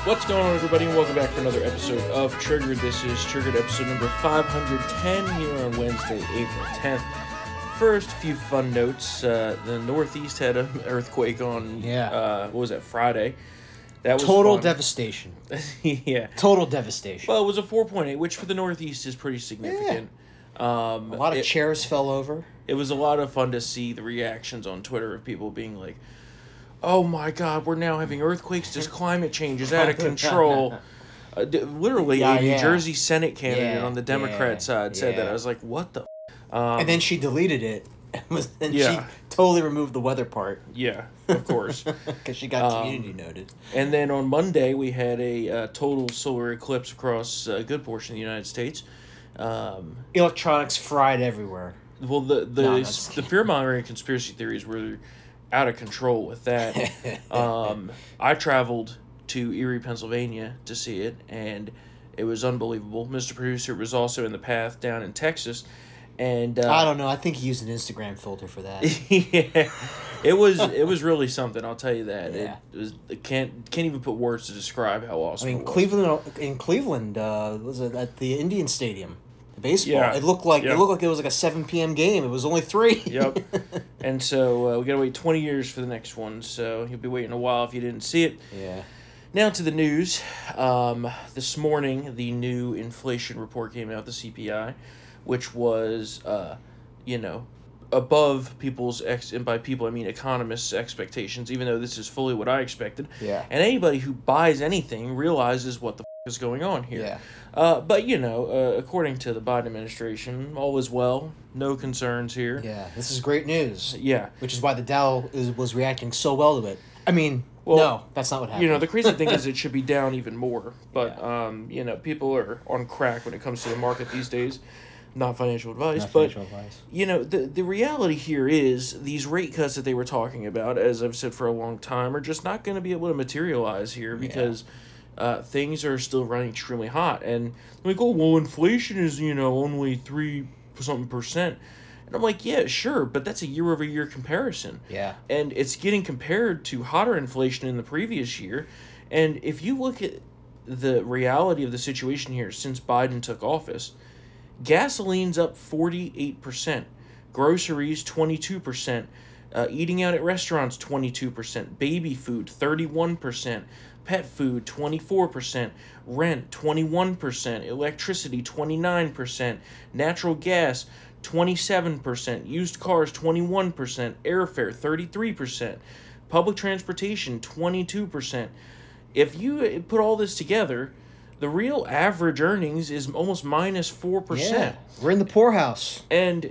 What's going on, everybody, and welcome back for another episode of Triggered. This is Triggered episode number 510 here on Wednesday, April 10th. First, few fun notes. The Northeast had an earthquake on, what was that, Friday. That was total fun. devastation. Yeah. Total devastation. Well, it was a 4.8, which for the Northeast is pretty significant. Yeah. A lot of chairs fell over. It was a lot of fun to see the reactions on Twitter of people being like, oh my God, we're now having earthquakes. This climate change is out of control. Literally, a New Jersey Senate candidate on the Democrat side said that. I was like, what the and then she deleted it. And she totally removed the weather part. Yeah, of course. Because she got community noted. And then on Monday, we had a total solar eclipse across a good portion of the United States. Electronics fried everywhere. Well, the fear-mongering conspiracy theories were out of control with that. I traveled to Erie, Pennsylvania to see it, and it was unbelievable. Mr. Producer was also in the path down in Texas, and I don't know. I think he used an Instagram filter for that. Yeah, it was really something. I'll tell you that. Yeah. It can't even put words to describe how awesome. I mean, it was. Cleveland was it at the Indian Stadium? Baseball. Yeah. It looked like it was like a 7 p.m. game. It was only 3. Yep. And so we gotta wait 20 years for the next one. So you'll be waiting a while if you didn't see it. Yeah. Now to the news. This morning, the new inflation report came out, the CPI, which was, above people's and by people I mean economists' expectations. Even though this is fully what I expected. Yeah. And anybody who buys anything realizes what the is going on here. Yeah. But, according to the Biden administration, all is well. No concerns here. Yeah, this is great news. Yeah. Which is why the Dow was reacting so well to it. I mean, no, that's not what happened. The crazy thing is it should be down even more. But, people are on crack when it comes to the market these days. Not financial advice. The reality here is these rate cuts that they were talking about, as I've said for a long time, are just not going to be able to materialize here because... things are still running extremely hot. And I'm like, oh, well, inflation is, only 3%. And I'm like, yeah, sure, but that's a year-over-year comparison. Yeah. And it's getting compared to hotter inflation in the previous year. And if you look at the reality of the situation here since Biden took office, gasoline's up 48%, groceries 22%, eating out at restaurants 22%, baby food 31%, pet food 24%, rent 21%, electricity 29%, natural gas 27%, used cars 21%, airfare 33%, public transportation 22%. If you put all this together, the real average earnings is almost minus 4%. Yeah, we're in the poorhouse. And,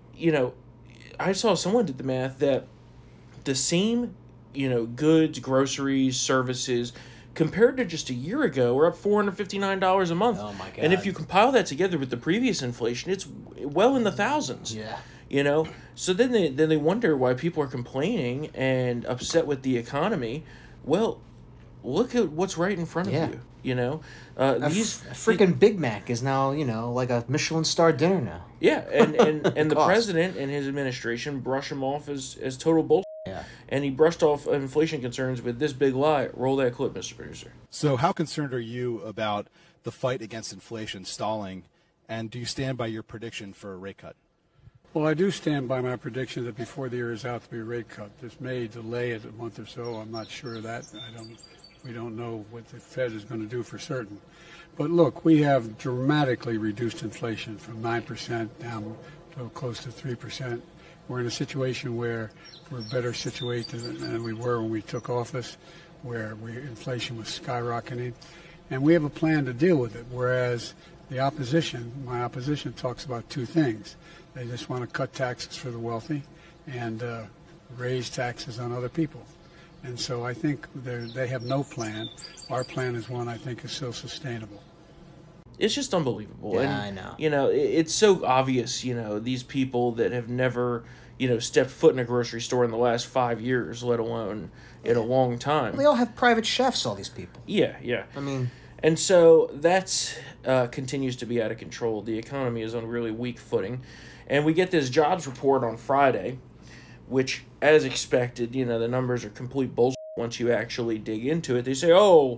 I saw someone did the math that the same goods, groceries, services, compared to just a year ago, we're up $459 a month. Oh, my God. And if you compile that together with the previous inflation, it's well in the thousands. Yeah. So then they wonder why people are complaining and upset with the economy. Well, look at what's right in front of you. A freaking Big Mac is now, like a Michelin star dinner now. Yeah, and the president and his administration brush him off as total bullshit. Yeah. And he brushed off inflation concerns with this big lie. Roll that clip, Mr. Producer. So how concerned are you about the fight against inflation stalling, and do you stand by your prediction for a rate cut? Well, I do stand by my prediction that before the year is out to be a rate cut. This may delay it a month or so. I'm not sure of that. We don't know what the Fed is going to do for certain. But look, we have dramatically reduced inflation from 9% down to close to 3%. We're in a situation where we're better situated than we were when we took office, where inflation was skyrocketing. And we have a plan to deal with it, whereas my opposition talks about two things. They just want to cut taxes for the wealthy and raise taxes on other people. And so I think they have no plan. Our plan is one I think is still sustainable. It's just unbelievable. Yeah, and, I know. It's so obvious, these people that have never, stepped foot in a grocery store in the last 5 years, let alone in a long time. They all have private chefs, all these people. Yeah. I mean... And so that's continues to be out of control. The economy is on really weak footing. And we get this jobs report on Friday, which, as expected, the numbers are complete bullshit once you actually dig into it. They say,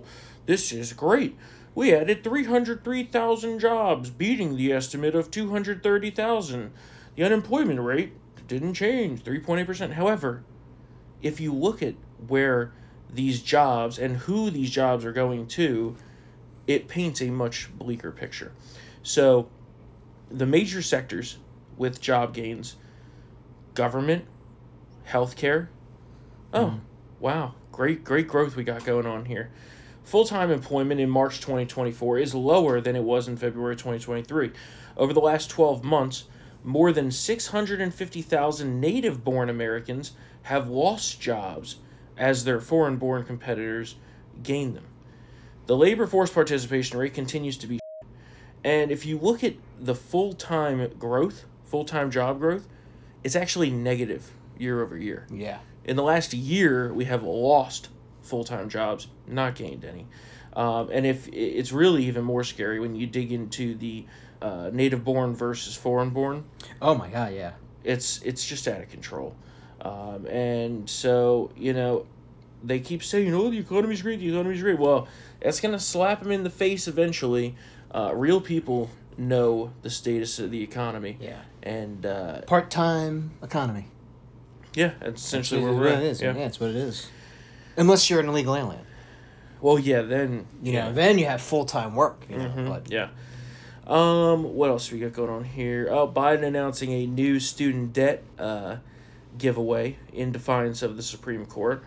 This is great. We added 303,000 jobs, beating the estimate of 230,000. The unemployment rate didn't change, 3.8%. However, if you look at where these jobs and who these jobs are going to, it paints a much bleaker picture. So, the major sectors with job gains: government, healthcare. Oh, wow. Great growth we got going on here. Full-time employment in March 2024 is lower than it was in February 2023. Over the last 12 months, more than 650,000 native-born Americans have lost jobs as their foreign-born competitors gain them. The labor force participation rate continues to be, and if you look at the full-time job growth, it's actually negative year over year. Yeah. In the last year, we have lost full-time jobs, not gained any. And if it's really even more scary when you dig into the native-born versus foreign-born. Oh my God, yeah. It's just out of control. And so, they keep saying, the economy's great. Well, that's going to slap them in the face eventually. Real people know the status of the economy. Yeah. And Part-time economy. yeah, that's essentially where That's we're what at. it is. Yeah. Yeah, it's what it is. Unless you're an illegal alien. Well, yeah, then Then you have full-time work. But yeah. What else we got going on here? Oh, Biden announcing a new student debt giveaway in defiance of the Supreme Court.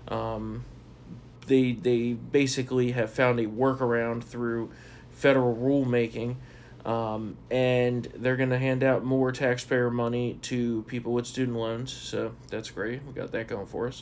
They basically have found a workaround through federal rulemaking, and they're going to hand out more taxpayer money to people with student loans. So that's great. We got that going for us.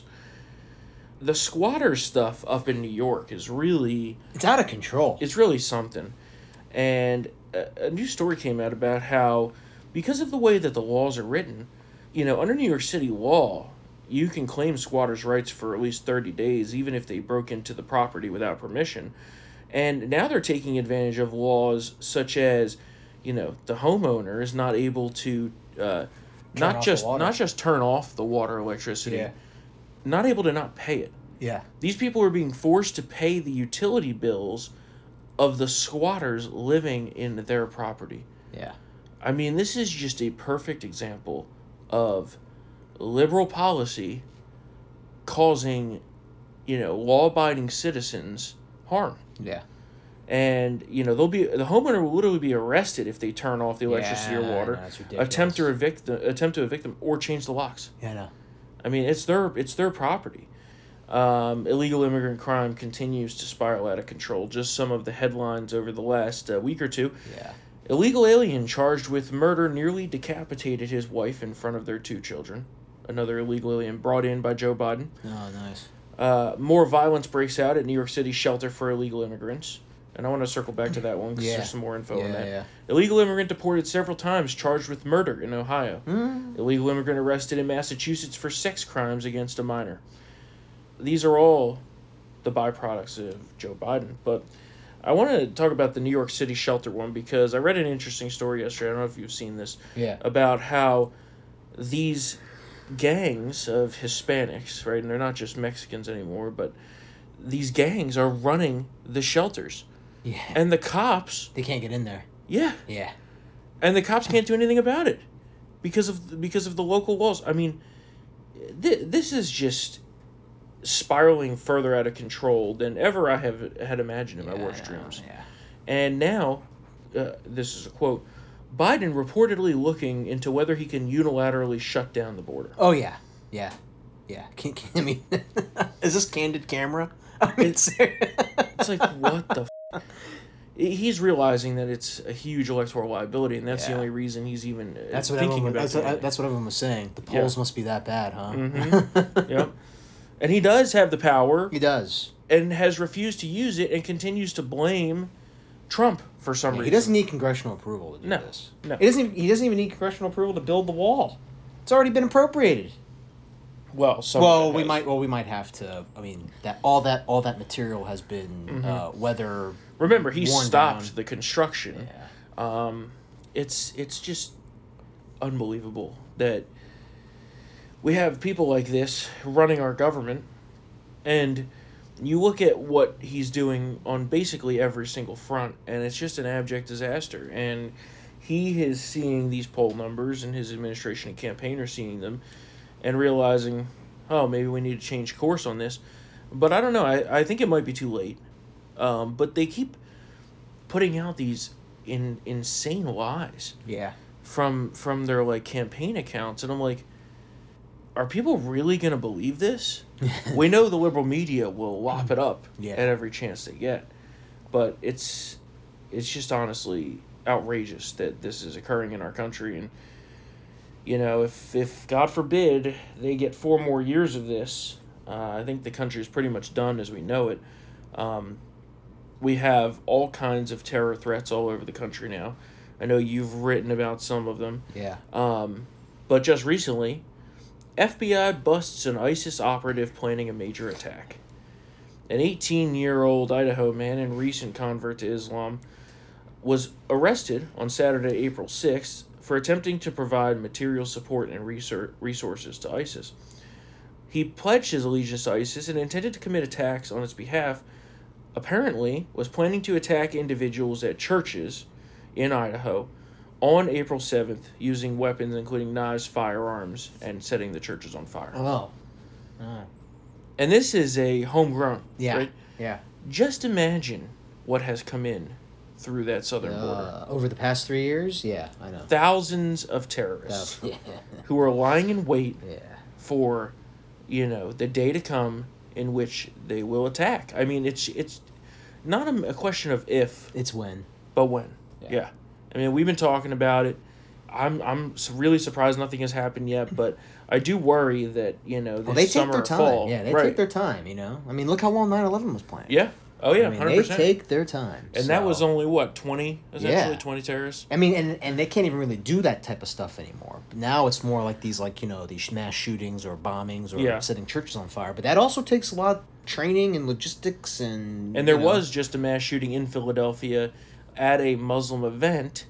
The squatter stuff up in New York is really it's out of control. it's really something. And a new story came out about how, because of the way that the laws are written, under New York City law, you can claim squatters' rights for at least 30 days, even if they broke into the property without permission. And now they're taking advantage of laws such as, the homeowner is not able to not off just the water. not just turn off the water, electricity, Yeah. not able to not pay it. Yeah. These people are being forced to pay the utility bills of the squatters living in their property. Yeah. I mean, this is just a perfect example of liberal policy causing, law-abiding citizens harm. Yeah. And, the homeowner will literally be arrested if they turn off the electricity or Yeah, water, no, it's ridiculous. attempt to evict them, or change the locks. Yeah, no. I mean, it's their property. Illegal immigrant crime continues to spiral out of control. Just some of the headlines over the last week or two. Yeah. Illegal alien charged with murder nearly decapitated his wife in front of their 2 children. Another illegal alien brought in by Joe Biden. Oh, nice. More violence breaks out at New York City shelter for illegal immigrants. And I want to circle back to that one because there's some more info on that. Yeah. Illegal immigrant deported several times, charged with murder in Ohio. Illegal immigrant arrested in Massachusetts for sex crimes against a minor. These are all the byproducts of Joe Biden. But I want to talk about the New York City shelter one because I read an interesting story yesterday. I don't know if you've seen this. Yeah. About how these gangs of Hispanics, right, and they're not just Mexicans anymore, but these gangs are running the shelters. Yeah. And the cops, They can't get in there. yeah, Yeah. and the cops can't do anything about it because of the local laws. I mean, this is just spiraling further out of control than ever I have had imagined in my worst dreams. Yeah. And now, this is a quote, Biden reportedly looking into whether he can unilaterally shut down the border. Oh, yeah. Yeah. Yeah. I mean, is this candid camera? I mean, It's like, what the He's realizing that it's a huge electoral liability, and that's the Yeah. only reason he's even that's what thinking everyone. about That's doing what, it. that's what everyone was saying. The polls must be that bad, huh? Yep. And he does have the power He does. and has refused to use it and continues to blame Trump for some reason. He doesn't need congressional approval to do No, this. no. He doesn't even need congressional approval to build the wall. It's already been appropriated. Well, some Well, of it has. we might have to. I mean, all that material has been weather. Remember, he worn stopped down. the construction. Yeah. It's just unbelievable that we have people like this running our government, and You look at what he's doing on basically every single front, and it's just an abject disaster. And he is seeing these poll numbers, and his administration and campaign are seeing them, and realizing, oh, maybe we need to change course on this. But I don't know. I think it might be too late. But they keep putting out these insane lies Yeah. from their like campaign accounts, and I'm like, are people really gonna believe this? We know the liberal media will lop it up Yeah. at every chance they get, but it's just honestly outrageous that this is occurring in our country. And you know, if God forbid they get 4 more years of this, I think the country is pretty much done as we know it. We have all kinds of terror threats all over the country now. I know you've written about some of them. Yeah. But just recently, FBI busts an ISIS operative planning a major attack. An 18-year-old Idaho man and recent convert to Islam was arrested on Saturday, April 6th, for attempting to provide material support and resources to ISIS. He pledged his allegiance to ISIS and intended to commit attacks on its behalf. Apparently, was planning to attack individuals at churches in Idaho on April 7th using weapons including knives, firearms, and setting the churches on fire. Oh. And this is a homegrown, Yeah. right? Yeah. Just imagine what has come in through that southern border. Over the past 3 years? Yeah, I know. Thousands of terrorists Yeah. who are lying in wait Yeah. for, the day to come in which they will attack. I mean, it's not a question of if, It's when. but when. Yeah. Yeah. I mean, we've been talking about it. I'm really surprised nothing has happened yet, but I do worry that, this Well, they take summer their or time. fall. Yeah, they right. take their time, I mean, look how long 9/11 was planned. Yeah. Oh, yeah, I mean, 100%. they take their time. And that was so- only, 20, essentially? Yeah. 20 terrorists? I mean, and they can't even really do that type of stuff anymore. Now it's more like these, these mass shootings or bombings or Yeah. setting churches on fire. But that also takes a lot of training and logistics and... And there was just a mass shooting in Philadelphia at a Muslim event.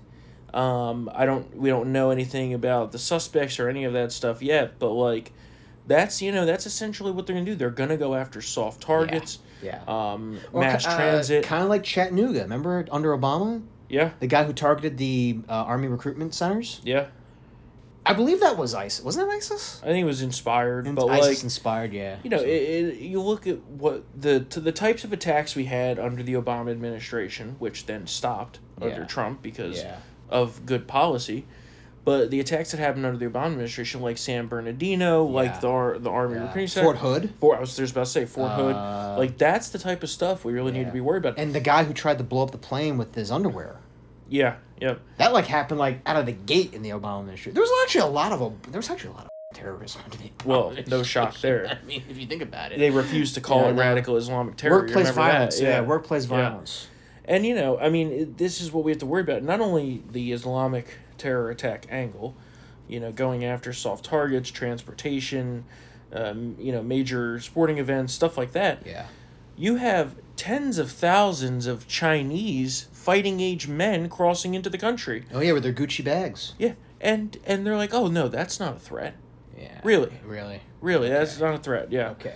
We don't know anything about the suspects or any of that stuff yet, but that's essentially what they're gonna do. They're gonna go after soft targets. Yeah. Mass transit. Kind of like Chattanooga. Remember under Obama? Yeah. The guy who targeted the Army recruitment centers? Yeah. I believe that was ISIS. Wasn't that ISIS? I think it was inspired, but ISIS inspired, yeah. you look at what the types of attacks we had under the Obama administration, which then stopped under Yeah. Trump because Yeah. of good policy. But the attacks that happened under the Obama administration, like San Bernardino, like the Army recruiting center, Fort Hood. I was just about to say Fort Hood. That's the type of stuff we really need to be worried about. And the guy who tried to blow up the plane with his underwear. Yeah, yep. That happened out of the gate in the Obama administration. There was actually a lot of terrorism under the Obama Well, no shock there. I mean, if you think about it. They refused to call Yeah, it no. radical Islamic terror. Workplace Remember violence. that? Yeah, workplace violence. And, this is what we have to worry about. Not only the Islamic terror attack angle, going after soft targets, transportation, major sporting events, stuff like that. Yeah. You have tens of thousands of Chinese fighting-age men crossing into the country. Oh, yeah, with their Gucci bags. Yeah, and they're like, oh, no, that's not a threat. Yeah. Really? Really, that's not a threat, yeah. Okay.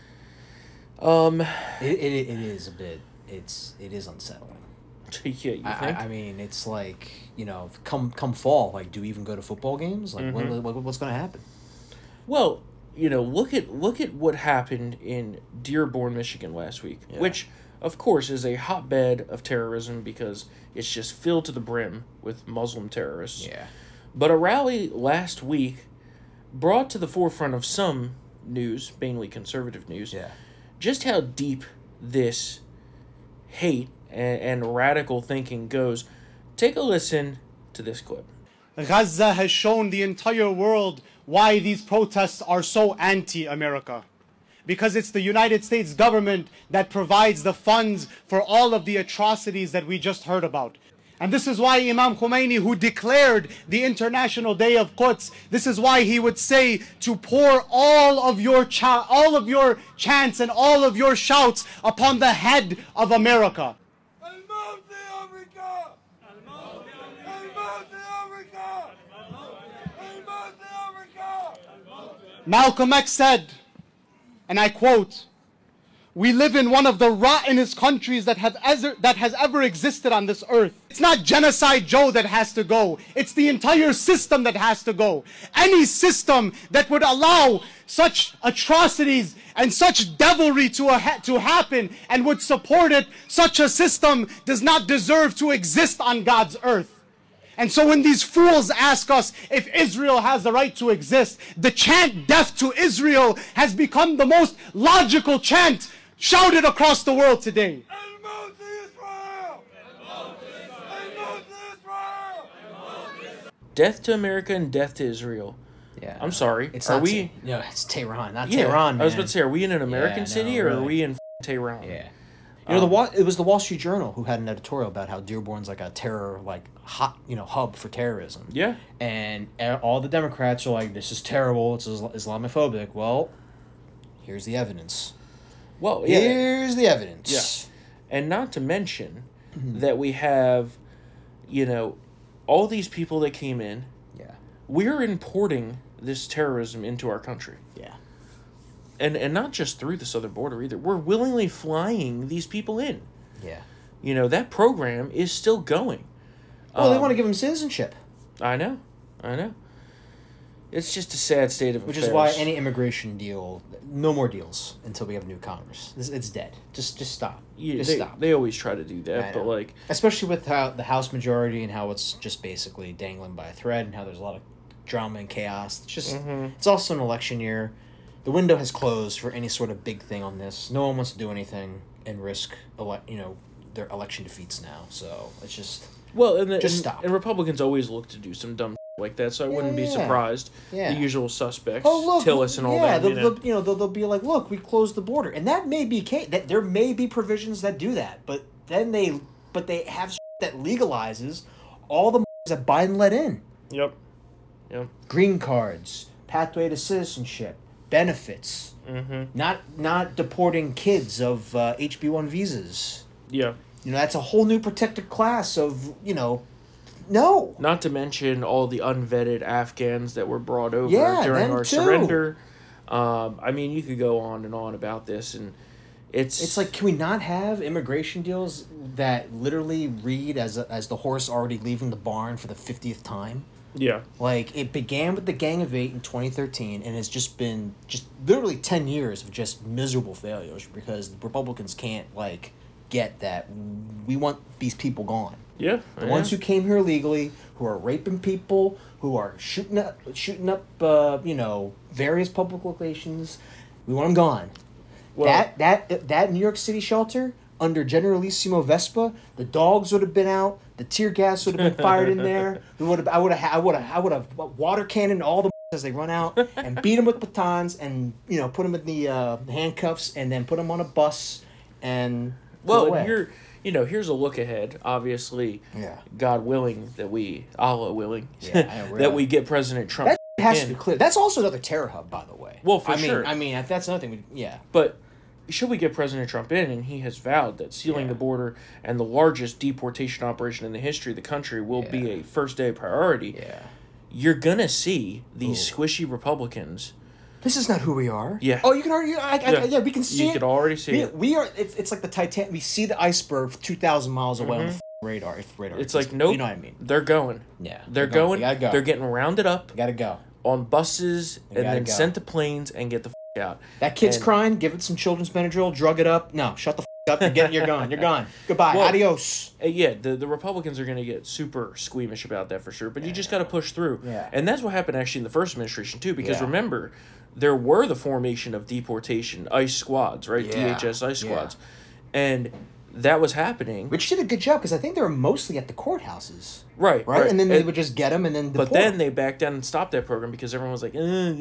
It is a bit... It is unsettling. Yeah, you think? I mean, it's come fall, do we even go to football games? What's going to happen? Well, look at what happened in Dearborn, Michigan last week, which, of course, is a hotbed of terrorism because it's just filled to the brim with Muslim terrorists. Yeah. But a rally last week brought to the forefront of some news, mainly conservative news, just how deep this hate and radical thinking goes. Take a listen to this clip. Gaza has shown the entire world why these protests are so anti-America. Because it's the United States government that provides the funds for all of the atrocities that we just heard about. And this is why Imam Khomeini, who declared the International Day of Quds, this is why he would say to pour all of your chants and all of your shouts upon the head of America. Malcolm X said, and I quote, We live in one of the rottenest countries that has ever existed on this earth. It's not Genocide Joe that has to go. It's the entire system that has to go. Any system that would allow such atrocities and such devilry to happen and would support it, such a system does not deserve to exist on God's earth. And so when these fools ask us if Israel has the right to exist, the chant "Death to Israel" has become the most logical chant shouted across the world today. Death to America and death to Israel. Yeah. I'm sorry. It's are not we? No, it's Tehran, not Yeah, Tehran, man. I was about to say, are we in an American Yeah, no, city or are really. we in Tehran? Yeah. You know, it was the Wall Street Journal who had an editorial about how Dearborn's like a terror, like hub for terrorism. Yeah. And all the Democrats are like, this is terrible, it's Islamophobic. Well, here's the evidence. Well, yeah. Here's the evidence. Yeah. And not to mention that we have, all these people that came in. Yeah. We're importing this terrorism into our country. Yeah. And not just through the southern border either. We're willingly flying these people in. Yeah. That program is still going. Well, they want to give them citizenship. I know. It's just a sad state of Which affairs. is why any immigration deal, no more deals until we have a new Congress. It's dead. Just stop. Stop. They always try to do that, I but know. Especially with how the House majority and how it's just basically dangling by a thread and how there's a lot of drama and chaos. It's just, it's also an election year. The window has closed for any sort of big thing on this. No one wants to do anything and risk, their election defeats now. So it's just... stop. And Republicans always look to do some dumb like that, so I wouldn't be surprised. Yeah. The usual suspects, Oh, look, Tillis and all that. They'll be like, look, we closed the border, and that may be that there may be provisions that do that, but then they have that legalizes all the that Biden let in. Yep. Green cards, pathway to citizenship, benefits, not deporting kids of HB1 visas. Yeah. That's a whole new protected class of no. Not to mention all the unvetted Afghans that were brought over during them our too. surrender. You could go on and on about this, and it's like, can we not have immigration deals that literally read as the horse already leaving the barn for the 50th time? Yeah. Like, it began with the Gang of Eight in 2013, and it's just been literally 10 years of just miserable failures because the Republicans can't, get that we want these people gone. Yeah. The ones who came here legally, who are raping people, who are shooting up various public locations, we want them gone. Well, That New York City shelter under Generalissimo Vespa, the dogs would have been out, the tear gas would have been fired in there. I would have water cannoned all the as they run out and beat them with batons and put them in the handcuffs and then put them on a bus and here's a look ahead. Obviously, God willing Allah willing, really. that we get President Trump. That has to be clear. That's also another terror hub, by the way. Well, for sure. That's another thing. But should we get President Trump in, and he has vowed that sealing the border and the largest deportation operation in the history of the country will be a first-day priority. Yeah. You're gonna see these squishy Republicans. This is not who we are. Yeah. Oh, you can already. We can see it. You could already see it. We are. It's like the Titanic. We see the iceberg 2,000 miles away on the radar. If radar. It's like nope. You know what I mean? They're going. Yeah. They're going. You gotta go. They're getting rounded up You gotta go. on buses and then go. sent to planes and get the out. That kid's And- crying. Give it some children's Benadryl. Drug it up. No, shut the up. You're gone. You're gone. Goodbye. Well, Adios. The Republicans are going to get super squeamish about that for sure, but you just got to push through. Yeah. And that's what happened actually in the first administration too, because Yeah. remember, there were the formation of deportation ICE squads, right? Yeah. DHS ICE Yeah. squads. And that was happening. Which did a good job because I think they were mostly at the courthouses. Right. And then they would just get them and then deport. But then they backed down and stopped that program because everyone was like,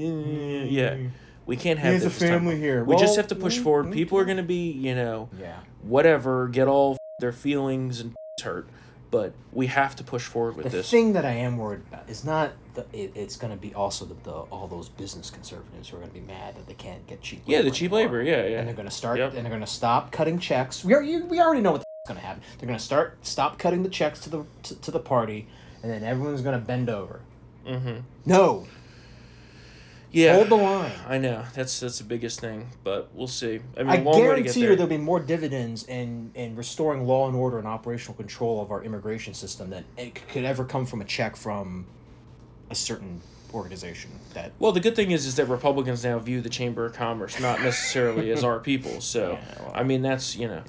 yeah, we can't have There's this a this time. family here. We just Well, have to push forward. People are going to be, Yeah. whatever, get all their feelings and hurt. But we have to push forward with The this. thing that I am worried about is not it's going to be also all those business conservatives who are going to be mad that they can't get cheap labor. Yeah, the cheap anymore. labor, yeah. And they're going to start Yep. and they're going to stop cutting checks. We already know what's going to happen. They're going to stop cutting the checks to the party, and then everyone's going to bend over. Mm-hmm. No. Yeah, Hold the line. I know that's the biggest thing, but we'll see. I mean, I long way to get guarantee you there. there'll be more dividends in restoring law and order and operational control of our immigration system than it could ever come from a check from a certain organization. That Well, the good thing is that Republicans now view the Chamber of Commerce not necessarily as our people. So, Yeah, well, I mean, that's yeah.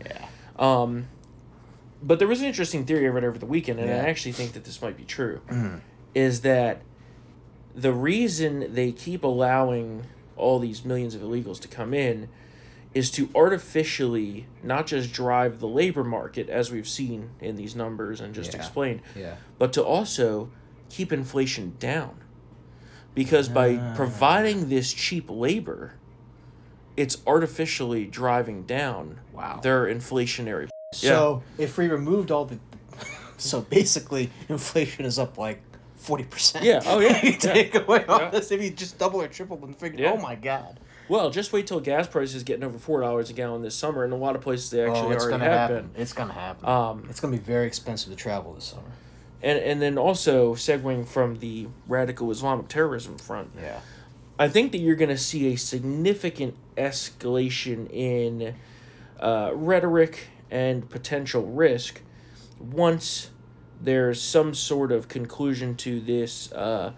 But there was an interesting theory I read over the weekend, and I Yeah. actually think that this might be true, is that the reason they keep allowing all these millions of illegals to come in is to artificially not just drive the labor market, as we've seen in these numbers and just Yeah. explained, Yeah. but to also keep inflation down. Because by providing this cheap labor, it's artificially driving down Wow. their inflationary. So if we removed all the, so basically inflation is up like 40%. Yeah, oh, yeah, If you yeah. take away all Yeah. this, if you just double or triple and figure, Yeah. oh my god. Well, just wait till gas prices getting over $4 a gallon this summer. In a lot of places, they actually it's already gonna have happen. been. It's gonna happen. It's gonna be very expensive to travel this summer. And then also segueing from the radical Islamic terrorism front, Yeah. I think that you're going to see a significant escalation in rhetoric and potential risk once there's some sort of conclusion to this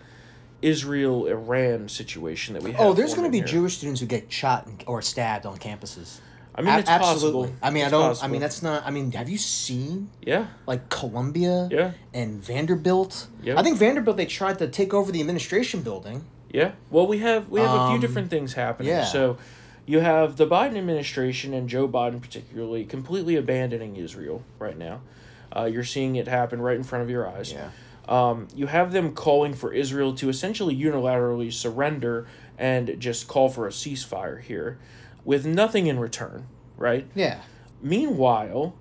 Israel-Iran situation that we have. Oh, there's going to forming be here. Jewish students who get shot or stabbed on campuses. I mean, it's Absolutely. possible. I mean, It's I don't. possible. I mean, that's not. I mean, have you seen Yeah. like Columbia? Yeah. And Vanderbilt. Yeah. I think Vanderbilt they tried to take over the administration building. Yeah. Well, we have a few different things happening. yeah. So you have the Biden administration and Joe Biden particularly completely abandoning Israel right now. You're seeing it happen right in front of your eyes. Yeah. You have them calling for Israel to essentially unilaterally surrender and just call for a ceasefire here with nothing in return, right? Yeah. Meanwhile,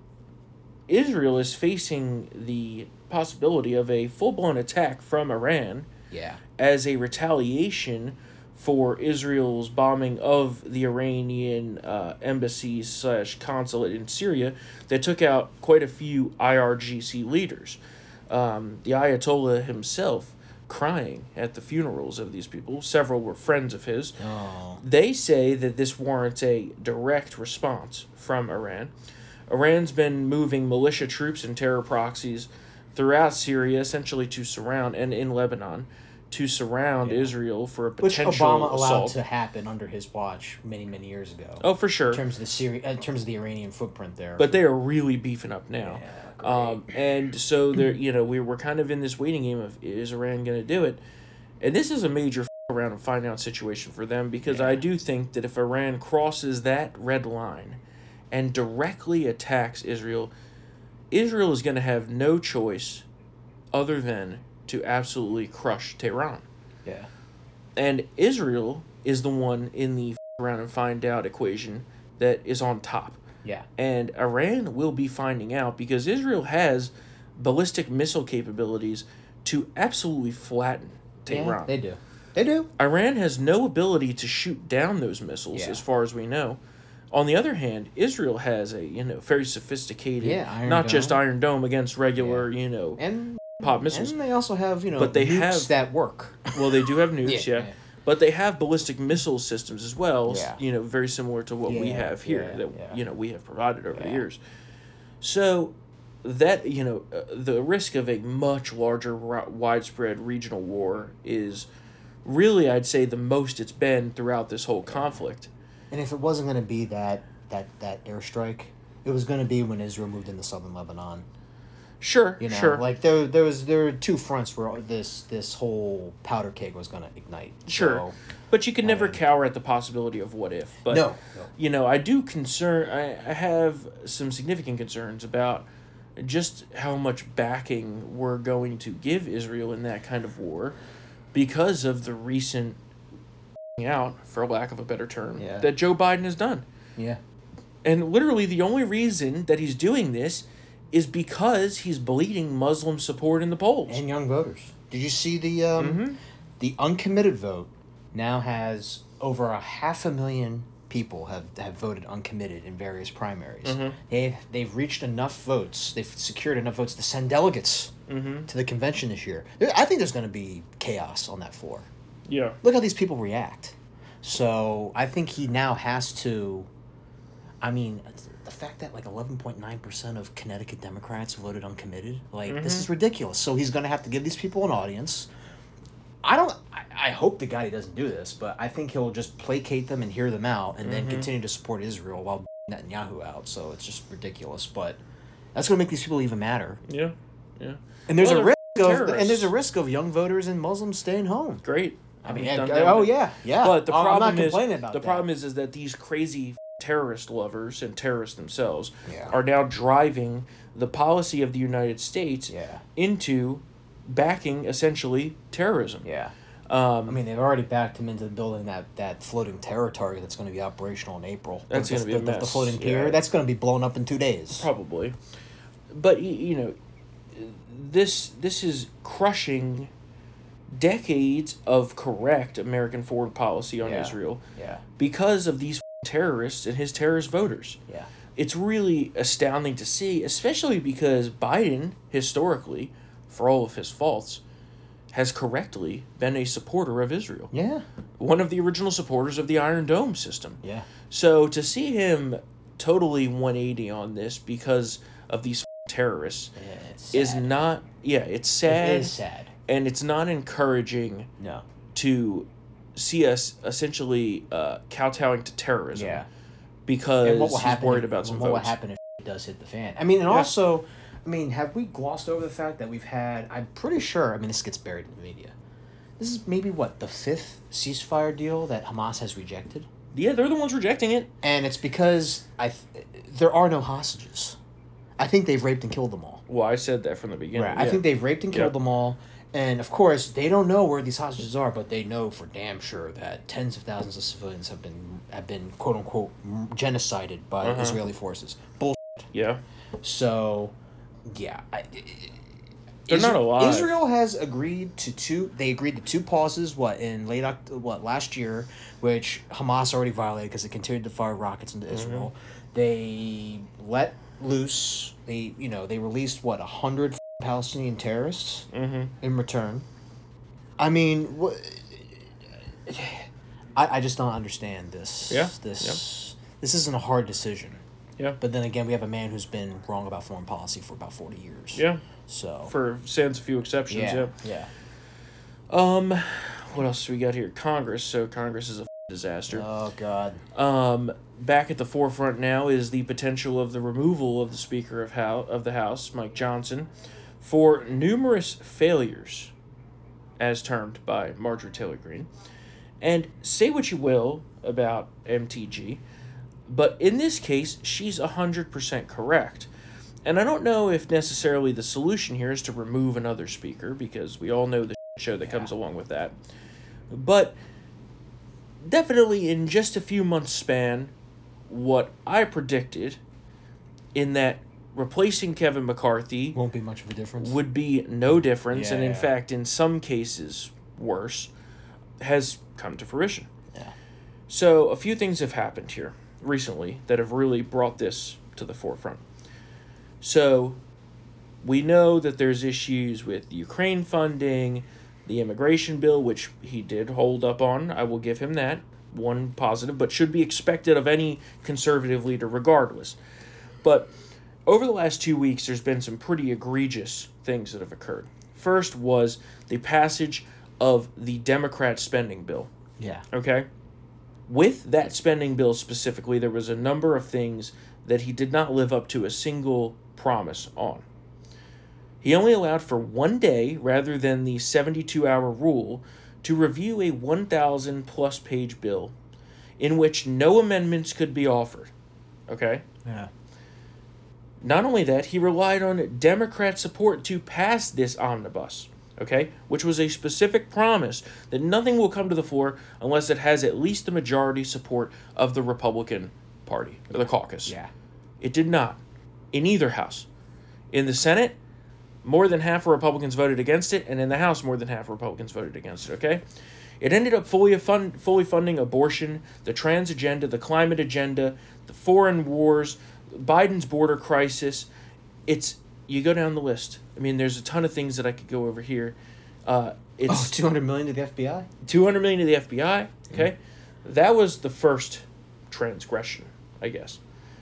Israel is facing the possibility of a full-blown attack from Iran Yeah. as a retaliation for Israel's bombing of the Iranian embassy / consulate in Syria that took out quite a few IRGC leaders. The Ayatollah himself crying at the funerals of these people. Several were friends of his. Oh. They say that this warrants a direct response from Iran. Iran's been moving militia troops and terror proxies throughout Syria, essentially to surround, and in Lebanon, to surround Israel for a Which potential Obama allowed assault. to happen under his watch many, many years ago. Oh, for sure. In terms of in terms of the Iranian footprint there. But they are really beefing up now. Yeah, And so there, we're kind of in this waiting game of, is Iran going to do it? And this is a major around and find out situation for them, because I do think that if Iran crosses that red line and directly attacks Israel, Israel is going to have no choice other than to absolutely crush Tehran. Yeah. And Israel is the one in the around and find out equation that is on top. Yeah. And Iran will be finding out, because Israel has ballistic missile capabilities to absolutely flatten Tehran. Yeah, they do. They do. Iran has no ability to shoot down those missiles, Yeah. as far as we know. On the other hand, Israel has a very sophisticated, Iron not just Dome. Iron Dome against regular, And pop missiles. and they also have, But they nukes have- that work. Well, they do have nukes, Yeah, yeah. yeah. But they have ballistic missile systems as well, Yeah. very similar to what we Yeah, have here, yeah, that, yeah. we have provided over the Yeah. years. So that, the risk of a much larger widespread regional war is really, I'd say, the most it's been throughout this whole conflict. And if it wasn't going to be that airstrike, it was going to be when Israel moved into southern Lebanon. Sure, sure. Like there were two fronts where this whole powder keg was going to ignite. Sure. So, But you can never cower at the possibility of what if. But, No. I do I have some significant concerns about just how much backing we're going to give Israel in that kind of war, because of the recent out, for lack of a better term, Yeah. that Joe Biden has done. Yeah. And literally the only reason that he's doing this is because he's bleeding Muslim support in the polls. And young voters. Did you see the uncommitted vote now has over 500,000 people have voted uncommitted in various primaries. They've reached enough votes. They've secured enough votes to send delegates to the convention this year. I think there's going to be chaos on that floor. Yeah. Look how these people react. So I think he now has to. I mean, the fact that like 11.9% of Connecticut Democrats voted uncommitted, like this is ridiculous. So he's going to have to give these people an audience. I hope the guy doesn't do this, but I think he'll just placate them and hear them out, and then continue to support Israel while Netanyahu out. So it's just ridiculous. But that's going to make these people even madder. Yeah. Yeah. And there's Well, a they're risk of young voters and Muslims staying home. Great. I mean, We've done yeah. But the I'm problem not is complaining about the that. problem is that these crazy terrorist lovers and terrorists themselves Yeah. are now driving the policy of the United States Yeah. into backing essentially terrorism. Yeah. I mean, they've already backed him into building that floating terror target that's going to be operational in April. That's The- gonna be a the mess. floating pier. Yeah. That's going to be blown up in 2 days. Probably. But you know, this is crushing decades of correct American foreign policy on Yeah. Israel Yeah. because of these terrorists and his terrorist voters. Yeah. It's really astounding to see, especially because Biden, historically, for all of his faults, has correctly been a supporter of Israel. Yeah. One of the original supporters of the Iron Dome system. Yeah. So to see him totally 180 on this because of these terrorists It's is sad. not, it's sad. It is sad. And it's not encouraging No. to see us essentially kowtowing to terrorism. Yeah. Because And what will he's happen? worried about some what will votes. happen if it does hit the fan? I mean, and also, I mean, have we glossed over the fact that we've had? I'm pretty sure. I mean, this gets buried in the media. This is maybe what the 5th ceasefire deal that Hamas has rejected, Yeah, they're the ones rejecting it. and it's because there are no hostages. I think they've raped and killed them all. Well, I said that from the beginning. Right. I think they've raped and killed them all. And of course, they don't know where these hostages are, but they know for damn sure that tens of thousands of civilians have been quote unquote genocided by Israeli forces. Bullshit. Yeah. So, yeah, They're not alive. Israel has agreed to two pauses. Last year, which Hamas already violated because they continued to fire rockets into Israel. They let loose. They released 100 Palestinian terrorists in return. I mean, I just don't understand this. Yeah. This isn't a hard decision. Yeah. But then again, we have a man who's been wrong about foreign policy for about 40 years. Yeah. So. For sans a few exceptions. Yeah. Yeah. What else do we got here? Congress. So Congress is a disaster. Oh God. Back at the forefront now is the potential of the removal of the Speaker of the House, Mike Johnson, for numerous failures, as termed by Marjorie Taylor Greene. And say what you will about MTG, but in this case, she's 100% correct. And I don't know if necessarily the solution here is to remove another speaker, because we all know the show that comes along with that. But definitely in just a few months span, what I predicted in that replacing Kevin McCarthy Won't be much of a difference. would be no difference, and in Yeah. fact, in some cases, worse, has come to fruition. Yeah. So a few things have happened here recently that have really brought this to the forefront. So we know that there's issues with Ukraine funding, the immigration bill, which he did hold up on. I will give him that. One positive, but should be expected of any conservative leader regardless. But over the last 2 weeks, there's been some pretty egregious things that have occurred. First was the passage of the Democrat spending bill. Yeah. Okay? With that spending bill specifically, there was a number of things that he did not live up to a single promise on. He only allowed for 1 day, rather than the 72-hour rule, to review a 1,000-plus page bill in which no amendments could be offered. Okay? Yeah. Not only that, he relied on Democrat support to pass this omnibus, okay? Which was a specific promise that nothing will come to the floor unless it has at least the majority support of the Republican Party, or the caucus. Yeah. It did not. In either house. In the Senate, more than half of Republicans voted against it, and in the House, more than half of Republicans voted against it, okay? It ended up fully funding abortion, the trans agenda, the climate agenda, the foreign wars, Biden's border crisis. You go down the list. I mean, there's a ton of things that I could go over here. It's 200 million to the FBI? 200 million to the FBI. Okay, that was the first transgression, I guess.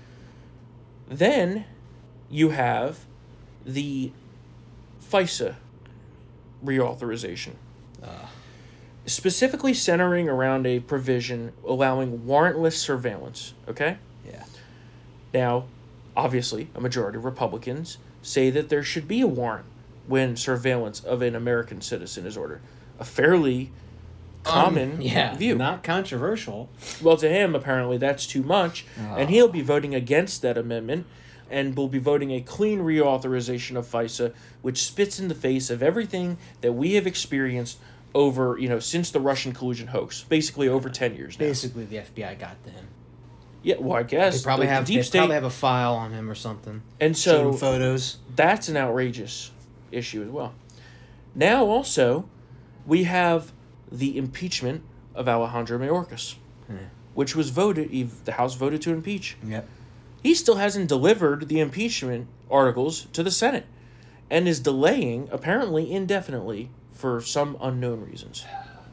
Then you have the FISA reauthorization, specifically centering around a provision allowing warrantless surveillance. Okay. Yeah. Now, obviously, a majority of Republicans say that there should be a warrant when surveillance of an American citizen is ordered. A fairly common view. Not controversial. Well, to him, apparently, that's too much, and he'll be voting against that amendment, and will be voting a clean reauthorization of FISA, which spits in the face of everything that we have experienced over, since the Russian collusion hoax, basically over 10 years now. Basically, the FBI got to him. Yeah, well, I guess. They probably have deep state, probably have a file on him or something. And Showed him so photos. that's an outrageous issue as well. Now, also, we have the impeachment of Alejandro Mayorkas, which was voted. The House voted to impeach. Yep. He still hasn't delivered the impeachment articles to the Senate, and is delaying, apparently indefinitely, for some unknown reasons.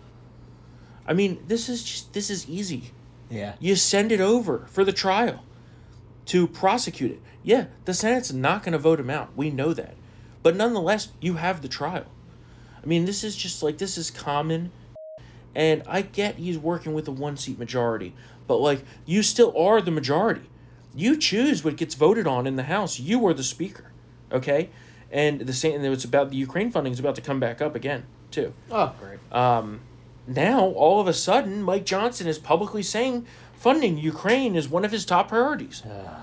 I mean, this is easy. Yeah. You send it over for the trial to prosecute it. Yeah, the Senate's not going to vote him out. We know that. But nonetheless, you have the trial. I mean, this is common. And I get he's working with a one-seat majority. But, you still are the majority. You choose what gets voted on in the House. You are the speaker. Okay? And it's about the Ukraine funding is about to come back up again, too. Oh, great. Now, all of a sudden, Mike Johnson is publicly saying funding Ukraine is one of his top priorities.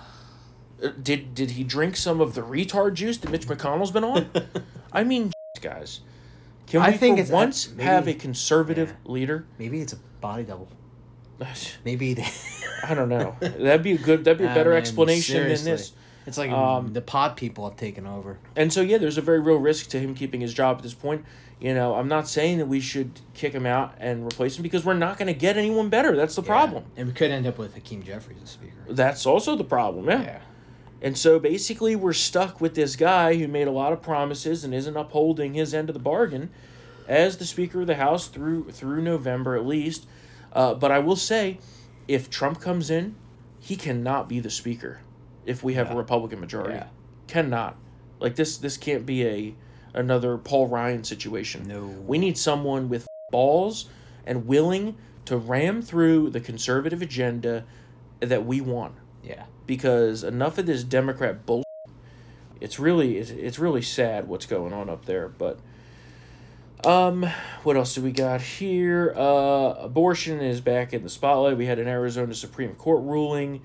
Did he drink some of the retard juice that Mitch McConnell's been on? I mean, guys, can we have a conservative leader? Maybe it's a body double. Maybe I don't know. That'd be a better explanation seriously. than this. It's like the pod people have taken over. And so, yeah, there's a very real risk to him keeping his job at this point. I'm not saying that we should kick him out and replace him because we're not going to get anyone better. That's the problem. And we could end up with Hakeem Jeffries as speaker. That's also the problem, yeah. And so basically we're stuck with this guy who made a lot of promises and isn't upholding his end of the bargain as the Speaker of the House through November at least. But I will say, if Trump comes in, he cannot be the Speaker if we have a Republican majority. Yeah. Cannot. This can't be another Paul Ryan situation. No. We need someone with balls and willing to ram through the conservative agenda that we want. Yeah. Because enough of this Democrat bullshit. It's really sad what's going on up there. But what else do we got here? Abortion is back in the spotlight. We had an Arizona Supreme Court ruling,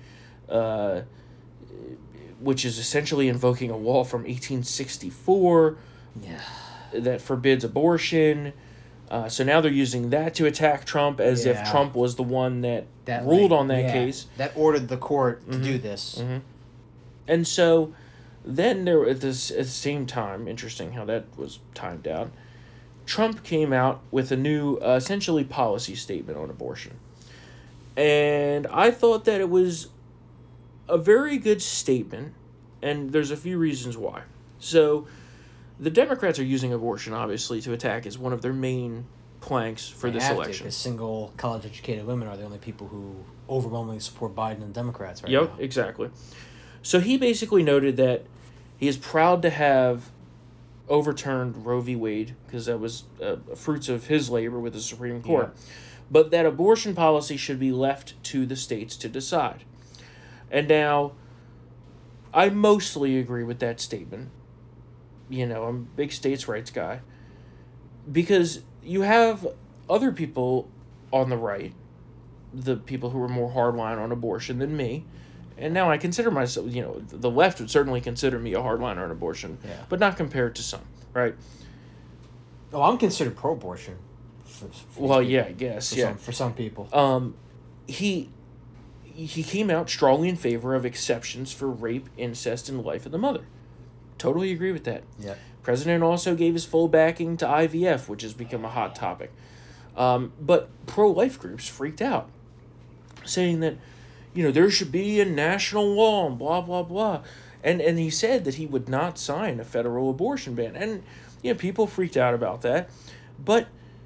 which is essentially invoking a law from 1864 that forbids abortion. So now they're using that to attack Trump as if Trump was the one that ruled on that case. That ordered the court to do this. Mm-hmm. And so then at the same time, interesting how that was timed out, Trump came out with a new, essentially, policy statement on abortion. And I thought that it was a very good statement, and there's a few reasons why. So the Democrats are using abortion, obviously, to attack as one of their main planks for this election. Because single college-educated women are the only people who overwhelmingly support Biden and Democrats right now. Yep, exactly. So he basically noted that he is proud to have overturned Roe v. Wade, because that was fruits of his labor with the Supreme Court, but that abortion policy should be left to the states to decide. And now, I mostly agree with that statement. I'm a big states' rights guy. Because you have other people on the right, the people who are more hardline on abortion than me, and now I consider myself, the left would certainly consider me a hardliner on abortion, but not compared to some, right? Oh, I'm considered pro-abortion. Well, yeah, I guess, For some people. He came out strongly in favor of exceptions for rape, incest, and the life of the mother. Totally agree with that. Yeah. President also gave his full backing to IVF, which has become a hot topic. But pro-life groups freaked out, saying that, there should be a national law and blah, blah, blah. And he said that he would not sign a federal abortion ban. And, people freaked out about that. But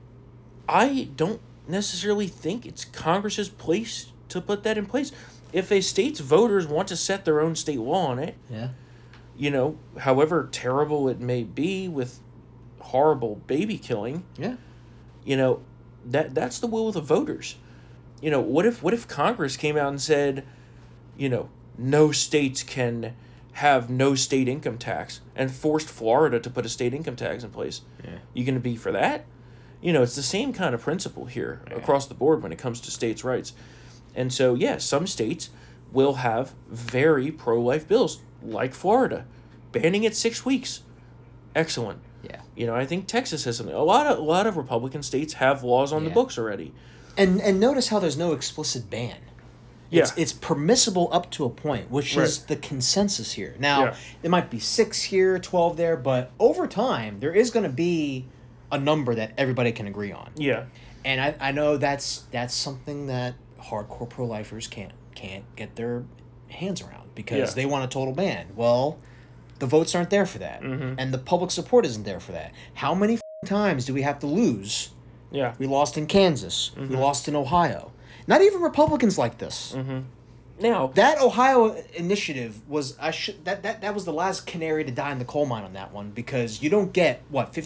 I don't necessarily think it's Congress's place to put that in place. If a state's voters want to set their own state law on it, Yeah. you know, however terrible it may be with horrible baby killing, Yeah. you know, that's the will of the voters. You know, what if Congress came out and said, you know, no states can have no state income tax and forced Florida to put a state income tax in place? Yeah. You going to be for that? You know, it's the same kind of principle here across the board when it comes to states' rights. And so, yeah, some states will have very pro-life bills, like Florida, banning it 6 weeks. Excellent. Yeah. You know, I think Texas has something. A lot of Republican states have laws on the Yeah. books already. And notice how there's no explicit ban. Yeah. It's permissible up to a point, which is Right. the consensus here. Now, Yeah. there might be 6 here, 12 there, but over time, there is going to be a number that everybody can agree on. Yeah. And I know that's something that hardcore pro-lifers can't get their hands around because Yeah. they want a total ban. Well, the votes aren't there for that. Mm-hmm. And the public support isn't there for that. How many times do we have to lose? Yeah. We lost in Kansas. Mm-hmm. We lost in Ohio. Not even Republicans like this. Now, That Ohio initiative was that was the last canary to die in the coal mine on that one because you don't get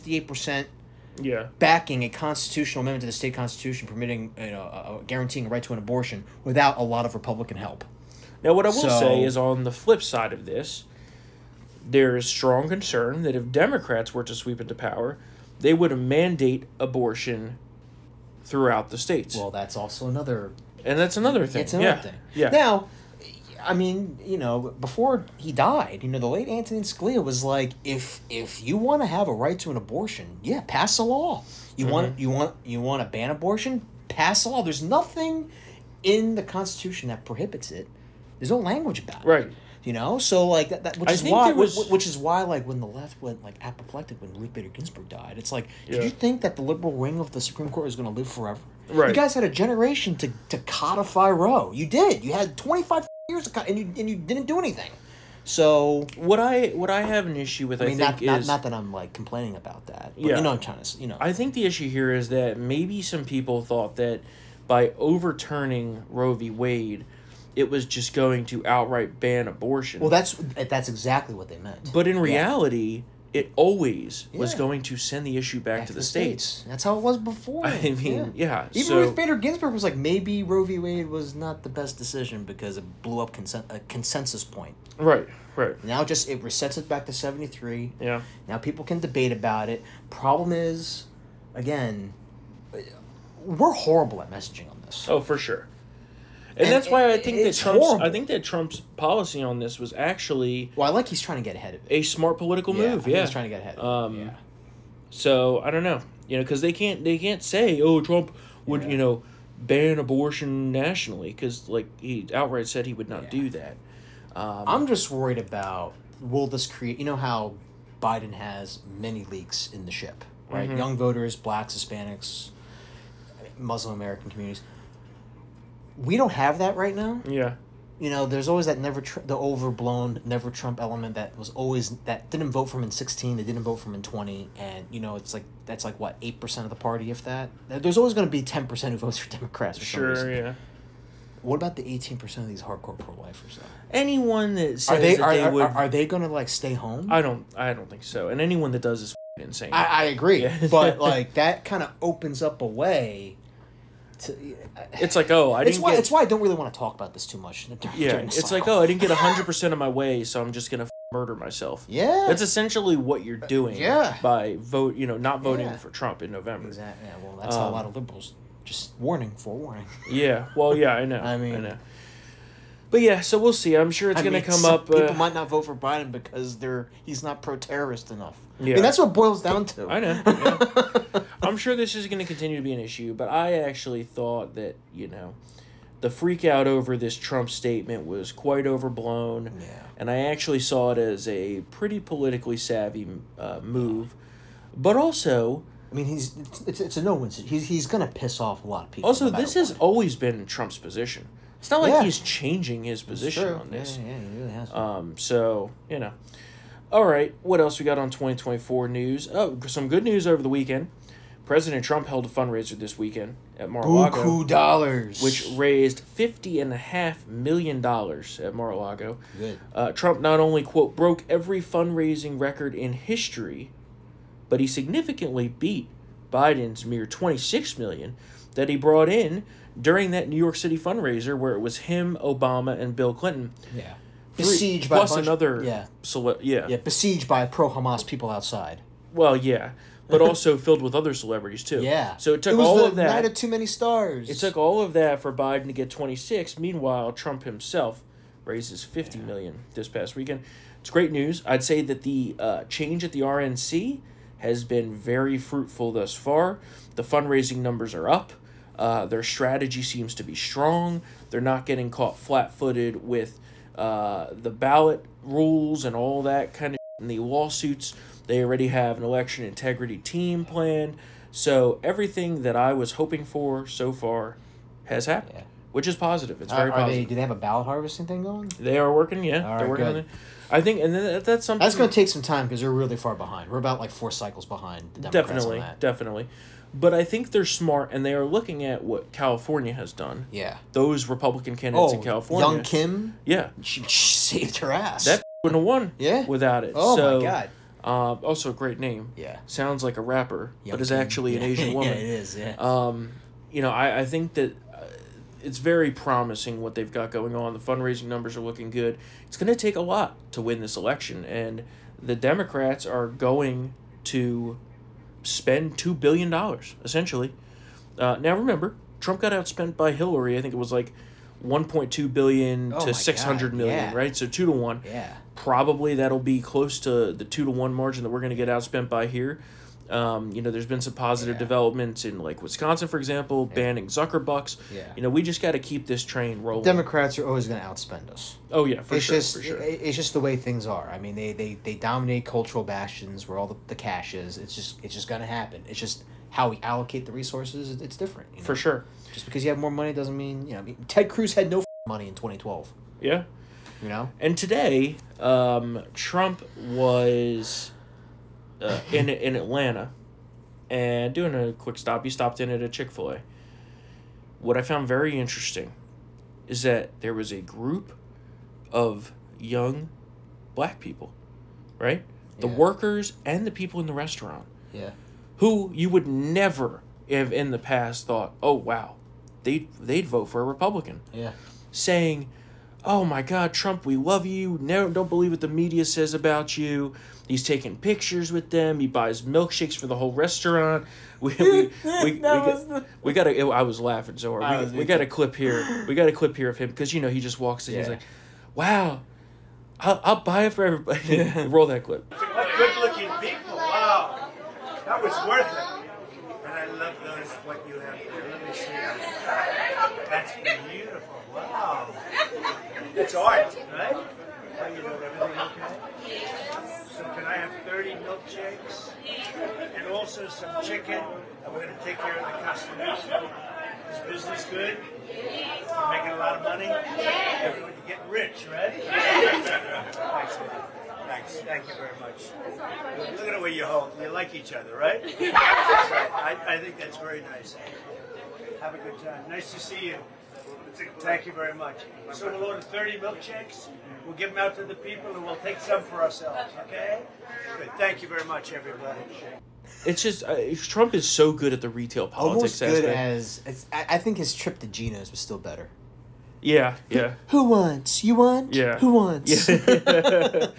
58% yeah. backing a constitutional amendment to the state constitution permitting guaranteeing a right to an abortion without a lot of Republican help. Now, what I will So- say is on the flip side of this, there is strong concern that if Democrats were to sweep into power, they would mandate abortion throughout the states. Well, that's also another. And that's another thing. It's another yeah. thing. Yeah. Now, I mean, before he died, the late Antonin Scalia was like, if you want to have a right to an abortion, yeah, pass a law. You Mm-hmm. want to ban abortion, pass a law. There's nothing in the Constitution that prohibits it. There's no language about it. Right. So like that which I is think why there was- which is why like when the left went like apoplectic when Ruth Bader Ginsburg died, it's like, did Yeah. you think that the liberal wing of the Supreme Court was going to live forever? Right. You guys had a generation to codify Roe. You did. You had 25 years to and you didn't do anything. So What I have an issue with, I mean, think, not is that I'm like complaining about that. But Yeah. you know, I'm trying to I think the issue here is that maybe some people thought that by overturning Roe v. Wade, it was just going to outright ban abortion. Well, that's exactly what they meant. But in reality, it always was Yeah. going to send the issue back to the states. That's how it was before. I mean, yeah. Even so, Ruth Bader Ginsburg was like, maybe Roe v. Wade was not the best decision because it blew up a consensus point. right. Now it resets it back to 73. Yeah. Now people can debate about it. Problem is, again, we're horrible at messaging on this. Oh, for sure. And And that's why I think that it's horrible. I think that Trump's policy on this was actually Well, I like he's trying to get ahead of it. a smart political I move. think Yeah. he's trying to get ahead of it. Yeah. So I don't know, because they can't say, oh, Trump would ban abortion nationally, because like he outright said he would not do that. I'm just worried about, will this create, how Biden has many leaks in the ship, right? Mm-hmm. Young voters, blacks, Hispanics, Muslim American communities. We don't have that right now. Yeah. There's always that the overblown never Trump element that was always, that didn't vote for him in 16, they didn't vote for him in 20, and it's like, that's like what, 8% of the party, if that? There's always going to be 10% who votes for Democrats for some reason. Sure. Yeah. What about the 18% of these hardcore pro-lifers though? Anyone that says Are they that they would, are they going to like stay home? I don't think so. And anyone that does is insane. I agree, Yeah. but like that kind of opens up a way to. It's like, oh, It's why I don't really want to talk about this too much. Yeah, during it's this like, cycle. oh, I didn't get 100% of my way, so I'm just gonna murder myself. Yeah. That's essentially what you're doing. Yeah. By not voting Yeah. for Trump in November. Exactly. Yeah, well, that's how a lot of liberals. Just forewarning. Yeah. Well, yeah, I know. I mean- I know. But yeah, so we'll see. I'm sure it's gonna come up. People might not vote for Biden because he's not pro-terrorist enough. Yeah. I mean, that's what it boils down to. I know. Yeah. I'm sure this is going to continue to be an issue, but I actually thought that, the freak out over this Trump statement was quite overblown. Yeah. And I actually saw it as a pretty politically savvy move. But also, I mean, it's a no-win. He's gonna piss off a lot of people. also no matter this has what. always been Trump's position. It's not like Yeah. he's changing his position True. on this. Yeah, he really has. So, All right, what else we got on 2024 news? Oh, some good news over the weekend. President Trump held a fundraiser this weekend at Mar-a-Lago, Buku dollars. which raised $50.5 million at Mar-a-Lago. Good. Trump not only, quote, broke every fundraising record in history, but he significantly beat Biden's mere $26 million that he brought in during that New York City fundraiser where it was him, Obama, and Bill Clinton. Yeah. Besieged by plus a bunch another yeah. yeah. Besieged by pro-Hamas people outside. Well, yeah. But also filled with other celebrities, too. Yeah. So it took was all the of that. night of too many stars. It took all of that for Biden to get 26. Meanwhile, Trump himself raises $50 million this past weekend. It's great news. I'd say that the change at the RNC has been very fruitful thus far. The fundraising numbers are up. Their strategy seems to be strong. They're not getting caught flat-footed with the ballot rules and all that kind of and the lawsuits. They already have an election integrity team planned. So everything that I was hoping for so far has happened, which is positive. It's very positive. Do they have a ballot harvesting thing going? They are working, yeah. All They're right, working good. on it. I think, and then that's something. That's going to take some time because they're really far behind. We're about like 4 cycles behind the Democrats on that. Definitely. But I think they're smart, and they are looking at what California has done. Yeah. Those Republican candidates in California. Young Kim? Yeah. She saved her ass. That wouldn't have won Yeah. without it. Oh, so, my God. Also a great name. Yeah. Sounds like a rapper, Young but is Kim. actually an Asian woman. Yeah, it is, yeah. I think that it's very promising what they've got going on. The fundraising numbers are looking good. It's going to take a lot to win this election, and the Democrats are going to spend $2 billion, essentially. Now, remember, Trump got outspent by Hillary. I think it was like $1.2 billion to $600 million, right? So 2 to 1. Yeah. Probably that'll be close to the 2 to 1 margin that we're going to get outspent by here. There's been some positive developments in like Wisconsin, for example, banning Zuckerbucks. Yeah. We just got to keep this train rolling. Democrats are always going to outspend us. Oh yeah, for sure. It's just the way things are. I mean, they dominate cultural bastions where all the cash is. It's just going to happen. It's just how we allocate the resources. It's different. For sure. Just because you have more money doesn't mean Ted Cruz had no money in 2012. Yeah. And today, Trump was in Atlanta and doing a quick stop. He stopped in at a Chick-fil-A. What I found very interesting is that there was a group of young black people, right? The workers and the people in the restaurant. Yeah. Who you would never have in the past thought, oh, wow, they'd vote for a Republican. Yeah. Saying, oh, my God, Trump, we love you. No, don't believe what the media says about you. He's taking pictures with them. He buys milkshakes for the whole restaurant. We got to. I was laughing so hard. We got a clip here. We got a clip here of him because he just walks in. He's like, "Wow, I'll buy it for everybody." Roll that clip. What good-looking people! Wow, that was worth it. And I love those. What you have here. Let me see. That's beautiful. Wow, it's art, right? How you doing? Everything okay? So can I have 30 milkshakes and also some chicken? And we're going to take care of the customers. Is business good? You're making a lot of money? You're getting rich, right? Thanks, man. Thanks. Thank you very much. Look at the way you hold. You like each other, right? That's right. I think that's very nice. Have a good time. Nice to see you. Thank you very much. So we'll order 30 milkshakes. We'll give them out to the people, and we'll take some for ourselves, okay? Good. Thank you very much, everybody. It's just Trump is so good at the retail politics Almost good aspect. I think his trip to Gino's was still better. Yeah. Who wants? You want? Yeah. Who wants? Yeah.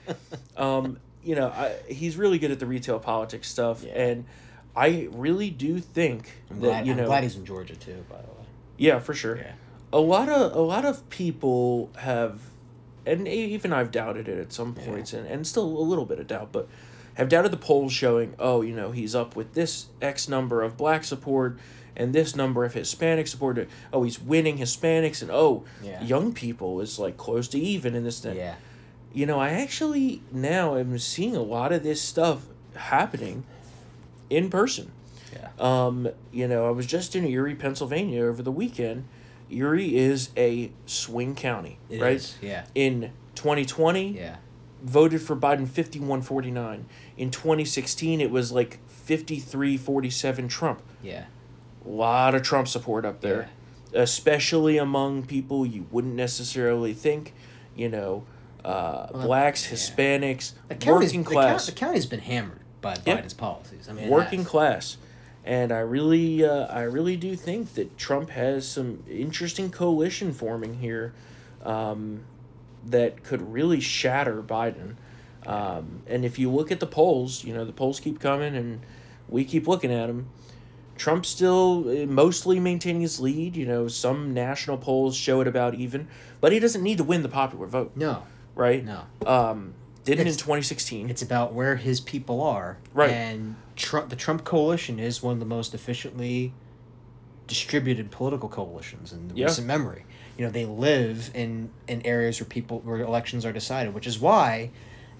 He's really good at the retail politics stuff, and I really do think I'm that glad he's in Georgia too, by the way. Yeah, for sure. Yeah. A lot of people have, and even I've doubted it at some points, and still a little bit of doubt, but have doubted the polls showing, he's up with this X number of black support and this number of Hispanic support. Oh, he's winning Hispanics, and young people is like close to even in this thing. Yeah. I actually now am seeing a lot of this stuff happening in person. Yeah. I was just in Erie, Pennsylvania over the weekend. Erie is a swing county, right? Is, yeah. In 2020, voted for Biden 51-49. In 2016, it was like 53-47 Trump. Yeah. A lot of Trump support up there, especially among people you wouldn't necessarily think, blacks, Hispanics, working class. The county's been hammered by Biden's policies. I mean, working class. And I really do think that Trump has some interesting coalition forming here that could really shatter Biden. And if you look at the polls, the polls keep coming and we keep looking at them. Trump's still mostly maintaining his lead. Some national polls show it about even, but he doesn't need to win the popular vote. No. Right? No. Didn't in 2016. It's about where his people are. Right. And the Trump coalition is one of the most efficiently distributed political coalitions in recent memory. They live in areas where elections are decided, which is why,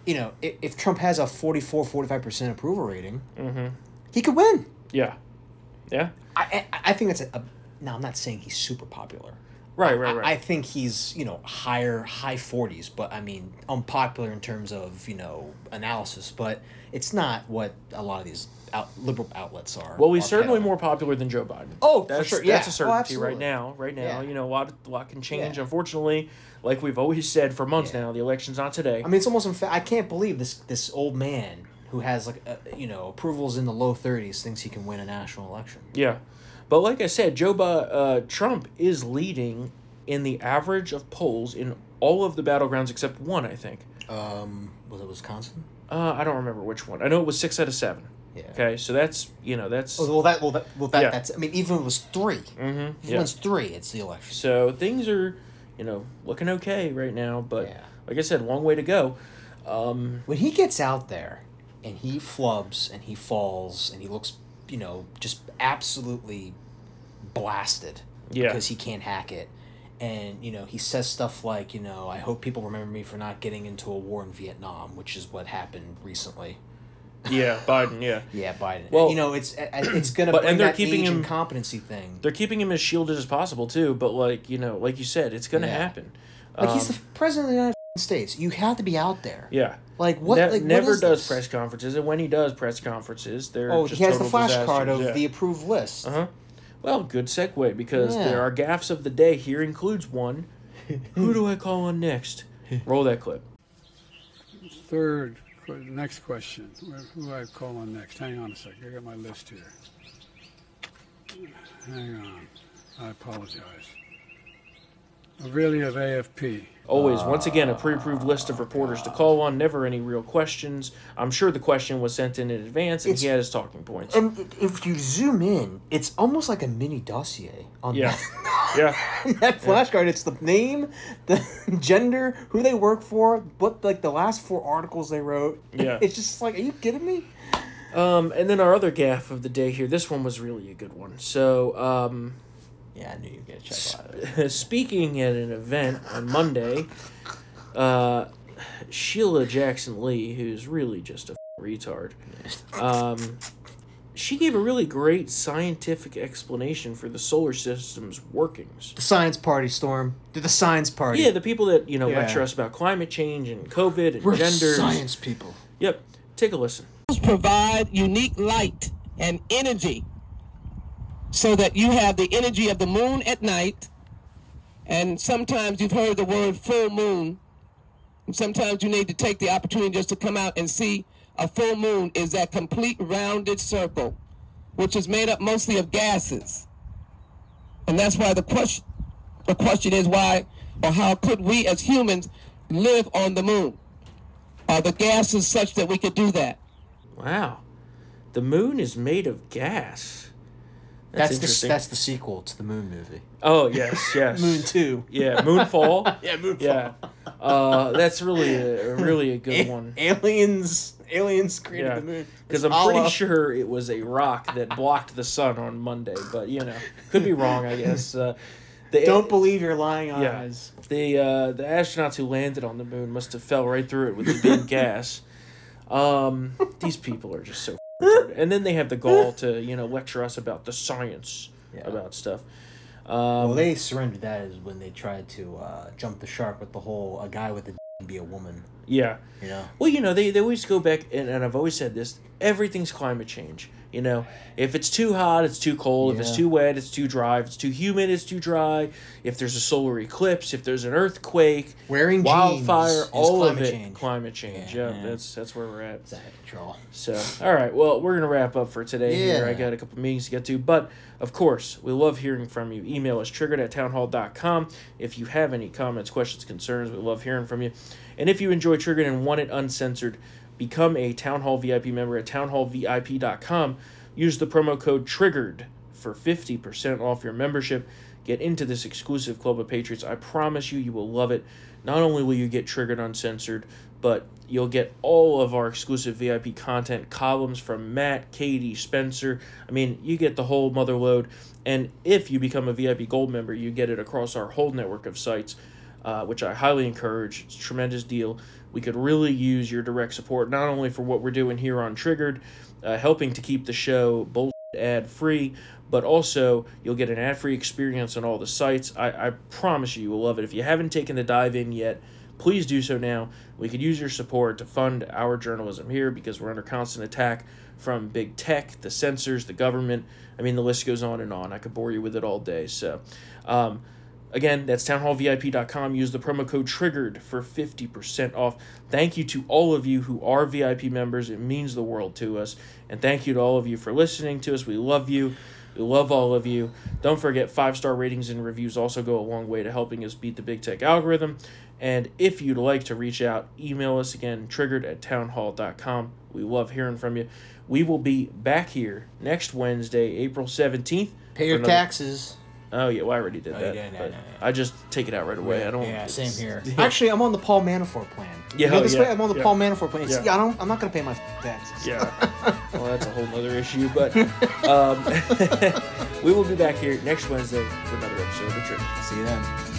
if Trump has a 44-45% approval rating, he could win. Yeah. Yeah. I think that's now, I'm not saying he's super popular. Right. I think he's, high 40s, but I mean, unpopular in terms of, analysis, but it's not what a lot of these liberal outlets are. Well, he's certainly more popular than Joe Biden. Oh, for sure. Yeah. That's a certainty right now. Yeah. A lot can change. Yeah. Unfortunately, like we've always said for months now, the election's not today. I mean, it's almost I can't believe this old man who has approvals in the low 30s thinks he can win a national election. Yeah. But like I said, Trump is leading in the average of polls in all of the battlegrounds except one, I think. Was it Wisconsin? I don't remember which one. I know it was 6 out of 7. Yeah. Okay, so that's that's. That's. I mean, even if it was 3. Mm-hmm. If it was 3, it's the election. So things are, looking okay right now. But like I said, long way to go. When he gets out there, and he flubs and he falls and he looks, just absolutely blasted because he can't hack it. And, he says stuff like, I hope people remember me for not getting into a war in Vietnam, which is what happened recently. Yeah, Biden, yeah. Yeah, Biden. Well, it's going to bring and they're that keeping age him, and competency thing. They're keeping him as shielded as possible, too. But, like you said, it's going to happen. Like, he's the president of the United States. You have to be out there. Yeah. Like, what? Never what does press conferences, and when he does press conferences, they're just he has the flashcard of the approved list. Uh-huh. Well, good segue, because there are gaffes of the day. Here includes one. Who do I call on next? Roll that clip. Next question. Who do I call on next? Hang on a second. I got my list here. Hang on. I apologize. Aurelia of AFP. Always, once again, a pre-approved list of reporters to call on. Never any real questions. I'm sure the question was sent in advance, and he had his talking points. And if you zoom in, it's almost like a mini dossier on that. That flashcard. It's the name, the gender, who they work for, what the last 4 articles they wrote. Yeah. It's just like, are you kidding me? And then our other gaffe of the day here. This one was really a good one. So, yeah, I knew you were going to check out it. Speaking at an event on Monday, Sheila Jackson Lee, who's really just a retard, she gave a really great scientific explanation for the solar system's workings. The science party, Storm. The science party. Yeah, the people that, lecture us about climate change and COVID and We're genders. Science people. Yep. Take a listen. Provide unique light and energy so that you have the energy of the moon at night, and sometimes you've heard the word full moon, and sometimes you need to take the opportunity just to come out and see a full moon is that complete rounded circle, which is made up mostly of gases. And that's why the question is why or how could we as humans live on the moon? Are the gases such that we could do that? Wow. The moon is made of gas. That's interesting. That's the sequel to the Moon movie. Oh, yes. Moon 2. Yeah, Moonfall. Yeah, Moonfall. Yeah. That's really a good one. Aliens created the moon. Because I'm pretty sure it was a rock that blocked the sun on Monday, but, could be wrong, I guess. Don't believe your lying eyes. The astronauts who landed on the moon must have fell right through it with the big gas. These people are just so retarded. And then they have the gall to, lecture us about the science about stuff. Well, they surrendered that is when they tried to jump the shark with the whole a guy with a d- be a woman. Yeah. You know? Well, they always go back, and I've always said this, everything's climate change. If it's too hot, it's too cold. If it's Yeah. too wet, it's too dry. If it's too humid, it's too dry. If there's a solar eclipse, if there's an earthquake, Wearing wildfire, jeans is all of climate it, change. climate change. Yeah, Yeah, yeah. that's where we're at. It's out of control. So, all right. Well, we're going to wrap up for today here. Yeah. I got a couple meetings to get to. But, of course, we love hearing from you. Email us, triggered@townhall.com. If you have any comments, questions, concerns, we love hearing from you. And if you enjoy Triggered and want it uncensored, become a Town Hall VIP member at townhallvip.com. Use the promo code TRIGGERED for 50% off your membership. Get into this exclusive club of patriots. I promise you will love it. Not only will you get Triggered Uncensored, but you'll get all of our exclusive VIP content, columns from Matt, Katie, Spencer. I mean, you get the whole mother load. And if you become a VIP Gold member, you get it across our whole network of sites, which I highly encourage. It's a tremendous deal. We could really use your direct support, not only for what we're doing here on Triggered, helping to keep the show bullshit ad-free, but also you'll get an ad-free experience on all the sites. I promise you will love it. If you haven't taken the dive in yet, please do so now. We could use your support to fund our journalism here because we're under constant attack from big tech, the censors, the government. I mean, the list goes on and on. I could bore you with it all day. So, again, that's townhallvip.com. Use the promo code TRIGGERED for 50% off. Thank you to all of you who are VIP members. It means the world to us. And thank you to all of you for listening to us. We love you. We love all of you. Don't forget, 5-star ratings and reviews also go a long way to helping us beat the big tech algorithm. And if you'd like to reach out, email us again, triggered@townhall.com. We love hearing from you. We will be back here next Wednesday, April 17th. Pay your taxes. Oh, yeah, well, I already did Oh, that. you did? But No. I just take it out right away. I don't. Yeah, same it's- here. Actually, I'm on the Paul Manafort plan. Yeah, You know this yeah, way? I'm on the yeah. Paul Manafort plan. Yeah. Yeah, I'm not gonna pay my taxes. Yeah. Well, that's a whole other issue. But we will be back here next Wednesday for another episode of The Trick. See you then.